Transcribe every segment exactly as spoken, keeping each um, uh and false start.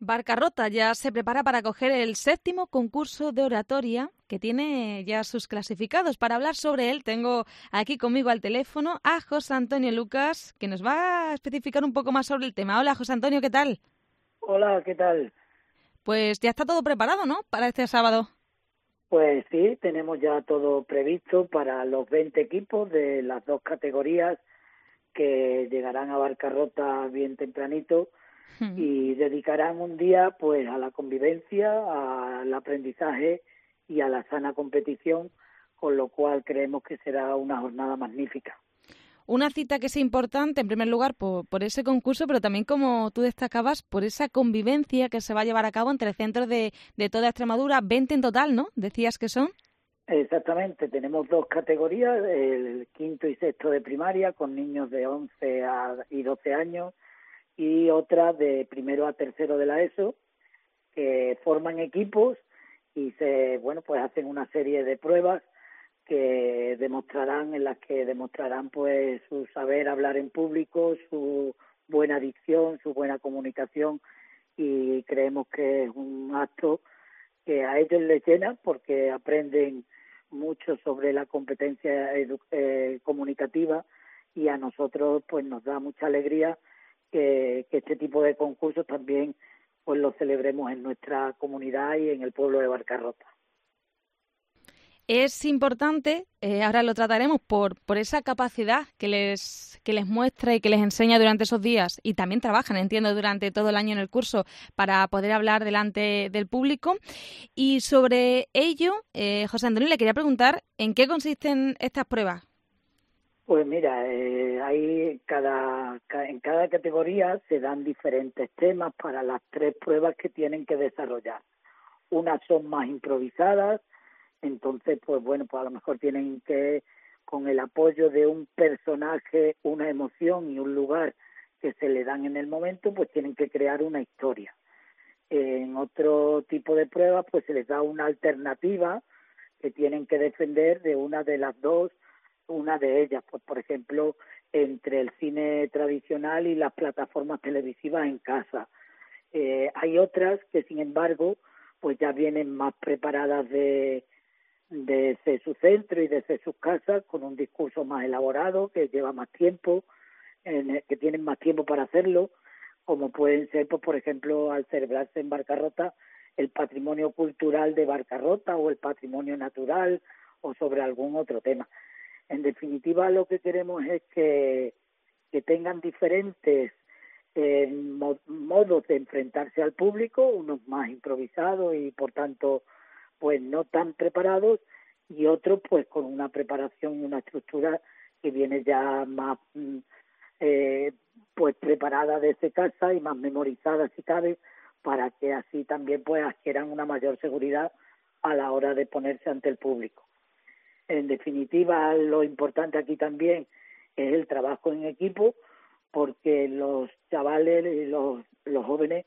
Barcarrota ya se prepara para acoger el séptimo concurso de oratoria que tiene ya sus clasificados. Para hablar sobre él tengo aquí conmigo al teléfono a José Antonio Lucas, que nos va a especificar un poco más sobre el tema. Hola, José Antonio, ¿qué tal? Hola, ¿qué tal? Pues ya está todo preparado, ¿no?, para este sábado. Pues sí, tenemos ya todo previsto para los veinte equipos de las dos categorías que llegarán a Barcarrota bien tempranito Hmm. y dedicarán un día pues a la convivencia, al aprendizaje y a la sana competición, con lo cual creemos que será una jornada magnífica. Una cita que es importante, en primer lugar, por, por ese concurso, pero también, como tú destacabas, por esa convivencia que se va a llevar a cabo entre centros de, de toda Extremadura, veinte en total, ¿no? Decías que son. Exactamente, tenemos dos categorías, el quinto y sexto de primaria con niños de once a, y doce años y otra de primero a tercero de la ESO, que forman equipos y se bueno pues hacen una serie de pruebas que demostrarán en las que demostrarán pues su saber hablar en público, su buena dicción, su buena comunicación, y creemos que es un acto que a ellos les llena porque aprenden mucho sobre la competencia edu- eh, comunicativa, y a nosotros pues nos da mucha alegría que, que este tipo de concursos también pues los celebremos en nuestra comunidad y en el pueblo de Barcarrota. Es importante, eh, ahora lo trataremos, por, por esa capacidad que les, que les muestra y que les enseña durante esos días, y también trabajan, entiendo, durante todo el año en el curso para poder hablar delante del público. Y sobre ello, eh, José Antonio, le quería preguntar en qué consisten estas pruebas. Pues mira, eh, hay cada, ca- en cada categoría se dan diferentes temas para las tres pruebas que tienen que desarrollar. Unas son más improvisadas, entonces pues bueno, pues a lo mejor tienen que, con el apoyo de un personaje, una emoción y un lugar que se le dan en el momento, pues tienen que crear una historia. En otro tipo de pruebas pues se les da una alternativa que tienen que defender de una de las dos, una de ellas, pues por ejemplo, entre el cine tradicional y las plataformas televisivas en casa. Eh, hay otras que, sin embargo, pues ya vienen más preparadas de, desde su centro y desde sus casas, con un discurso más elaborado, que lleva más tiempo, en el que tienen más tiempo para hacerlo, como pueden ser, pues, por ejemplo, al celebrarse en Barcarrota el patrimonio cultural de Barcarrota o el patrimonio natural o sobre algún otro tema. En definitiva, lo que queremos es que, que tengan diferentes eh, mo- modos de enfrentarse al público, unos más improvisados y por tanto pues no tan preparados, y otros pues con una preparación y una estructura que viene ya más mm, eh, pues preparada desde casa y más memorizada si cabe, para que así también pues adquieran una mayor seguridad a la hora de ponerse ante el público. En definitiva, lo importante aquí también es el trabajo en equipo, porque los chavales y los, los jóvenes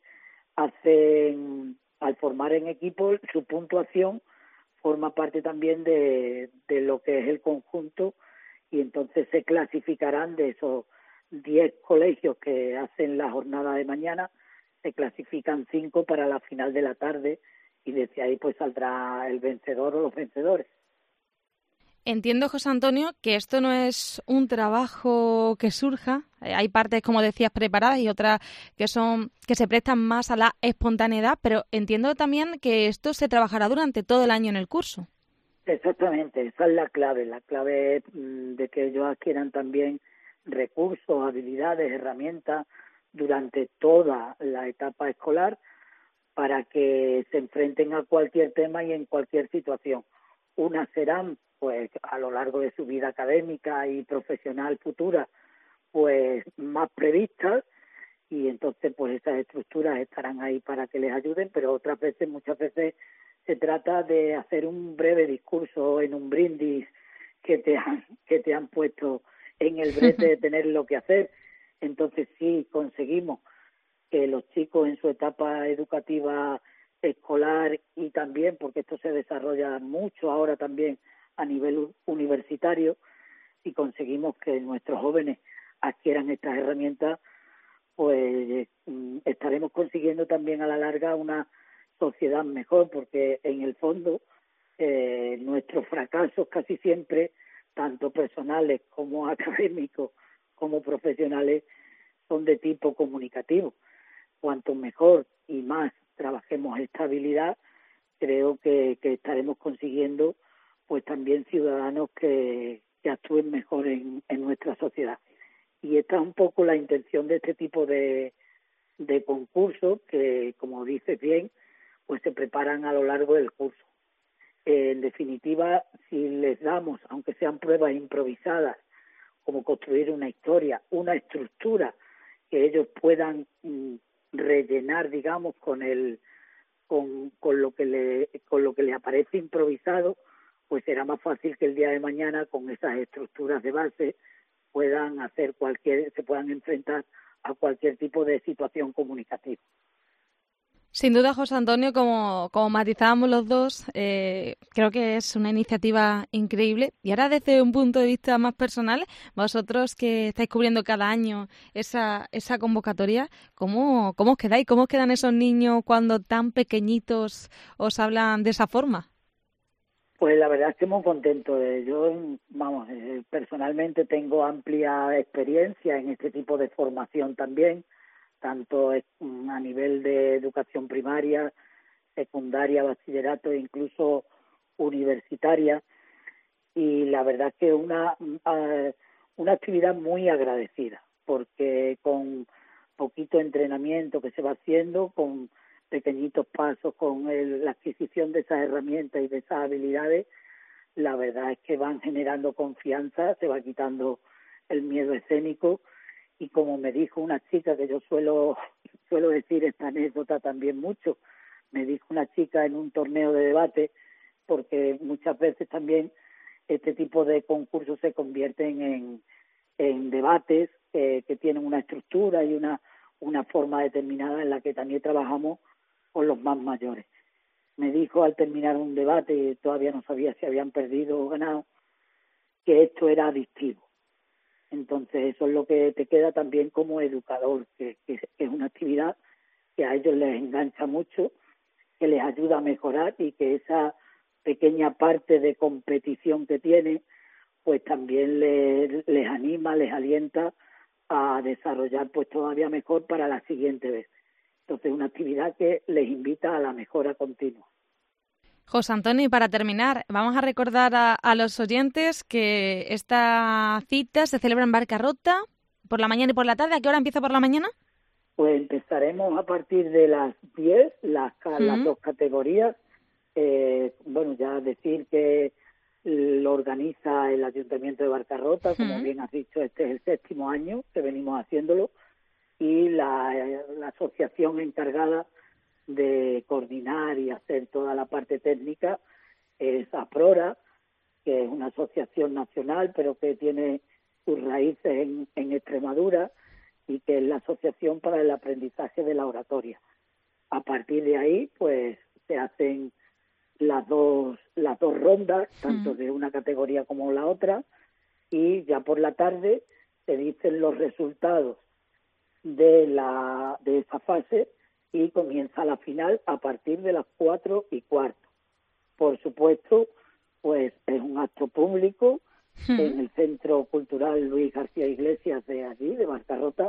hacen, al formar en equipo, su puntuación forma parte también de, de lo que es el conjunto, y entonces se clasificarán de esos diez colegios que hacen la jornada de mañana, se clasifican cinco para la final de la tarde, y desde ahí pues saldrá el vencedor o los vencedores. Entiendo, José Antonio, que esto no es un trabajo que surja. Eh, Hay partes, como decías, preparadas y otras que son que se prestan más a la espontaneidad, pero entiendo también que esto se trabajará durante todo el año en el curso. Exactamente, esa es la clave. La clave es mm, de que ellos adquieran también recursos, habilidades, herramientas durante toda la etapa escolar, para que se enfrenten a cualquier tema y en cualquier situación. Unas serán, pues, a lo largo de su vida académica y profesional futura, pues, más previstas, y entonces, pues, esas estructuras estarán ahí para que les ayuden, pero otras veces, muchas veces, se trata de hacer un breve discurso en un brindis que te han, que te han puesto en el brete de tener lo que hacer. Entonces, sí conseguimos que los chicos en su etapa educativa escolar, y también porque esto se desarrolla mucho ahora también a nivel universitario, y conseguimos que nuestros jóvenes adquieran estas herramientas, pues mm, estaremos consiguiendo también a la larga una sociedad mejor, porque en el fondo eh, nuestros fracasos casi siempre, tanto personales como académicos como profesionales, son de tipo comunicativo. Cuanto mejor y más trabajemos esta habilidad, creo que, que estaremos consiguiendo pues también ciudadanos que, que actúen mejor en, en nuestra sociedad. Y esta es un poco la intención de este tipo de, de concursos que, como dices bien, pues se preparan a lo largo del curso. Eh, en definitiva, si les damos, aunque sean pruebas improvisadas, como construir una historia, una estructura que ellos puedan mm, rellenar, digamos, con el con, con lo que le con lo que le aparece improvisado, pues será más fácil que el día de mañana con esas estructuras de base puedan hacer cualquier se puedan enfrentar a cualquier tipo de situación comunicativa. Sin duda, José Antonio, como, como matizábamos los dos, eh, creo que es una iniciativa increíble. Y ahora, desde un punto de vista más personal, vosotros que estáis cubriendo cada año esa, esa convocatoria, ¿cómo, cómo os quedáis? ¿Cómo os quedan esos niños cuando tan pequeñitos os hablan de esa forma? Pues la verdad es que muy contento. Yo, vamos, eh, personalmente tengo amplia experiencia en este tipo de formación también, tanto a nivel de educación primaria, secundaria, bachillerato e incluso universitaria, y la verdad que es una, una actividad muy agradecida, porque con poquito entrenamiento que se va haciendo, con pequeñitos pasos, con el, la adquisición de esas herramientas y de esas habilidades, la verdad es que van generando confianza, se va quitando el miedo escénico. Y como me dijo una chica, que yo suelo suelo decir esta anécdota también mucho, me dijo una chica en un torneo de debate, porque muchas veces también este tipo de concursos se convierten en, en debates eh, que tienen una estructura y una, una forma determinada en la que también trabajamos con los más mayores. Me dijo al terminar un debate, y todavía no sabía si habían perdido o ganado, que esto era adictivo. Entonces eso es lo que te queda también como educador, que, que es una actividad que a ellos les engancha mucho, que les ayuda a mejorar y que esa pequeña parte de competición que tienen, pues también les, les anima, les alienta a desarrollar pues todavía mejor para la siguiente vez. Entonces una actividad que les invita a la mejora continua. José Antonio, y para terminar, vamos a recordar a, a los oyentes que esta cita se celebra en Barcarrota por la mañana y por la tarde. ¿A qué hora empieza por la mañana? Pues empezaremos a partir de las diez, las, las mm. dos categorías. Eh, bueno, ya decir que lo organiza el Ayuntamiento de Barcarrota, como mm. bien has dicho, este es el séptimo año que venimos haciéndolo, y la, la asociación encargada de coordinar y hacer toda la parte técnica es APRORA, que es una asociación nacional, pero que tiene sus raíces en, en Extremadura, y que es la Asociación para el Aprendizaje de la Oratoria. A partir de ahí, pues, se hacen las dos las dos rondas, tanto de una categoría como la otra, y ya por la tarde se dicen los resultados de la de esa fase y comienza la final a partir de las cuatro y cuarto. Por supuesto, pues es un acto público mm. en el Centro Cultural Luis García Iglesias de allí, de Barcarrota,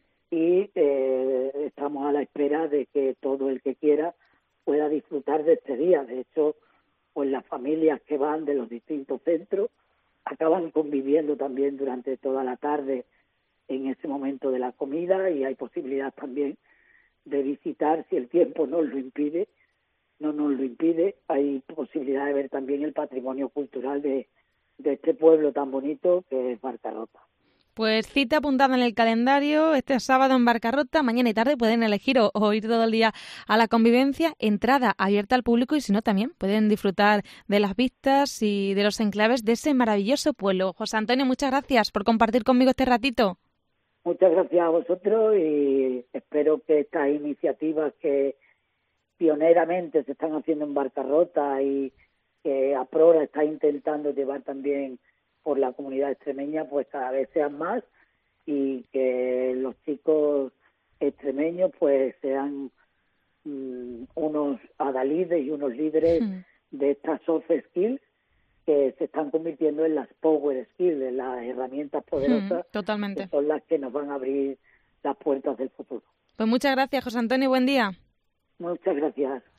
y eh, estamos a la espera de que todo el que quiera pueda disfrutar de este día. De hecho, pues las familias que van de los distintos centros acaban conviviendo también durante toda la tarde en ese momento de la comida, y hay posibilidad también de visitar, si el tiempo nos lo impide, no nos lo impide, hay posibilidad de ver también el patrimonio cultural de, de este pueblo tan bonito que es Barcarrota. Pues cita apuntada en el calendario, este sábado en Barcarrota, mañana y tarde pueden elegir o, o ir todo el día a la convivencia, entrada abierta al público, y si no también pueden disfrutar de las vistas y de los enclaves de ese maravilloso pueblo. José Antonio, muchas gracias por compartir conmigo este ratito. Muchas gracias a vosotros, y espero que estas iniciativas que pioneramente se están haciendo en Barcarrota y que APRORA está intentando llevar también por la comunidad extremeña, pues cada vez sean más, y que los chicos extremeños pues sean um, unos adalides y unos líderes mm. de estas soft skills que se están convirtiendo en las power skills, en las herramientas poderosas, mm, totalmente. que son las que nos van a abrir las puertas del futuro. Pues muchas gracias, José Antonio, buen día. Muchas gracias.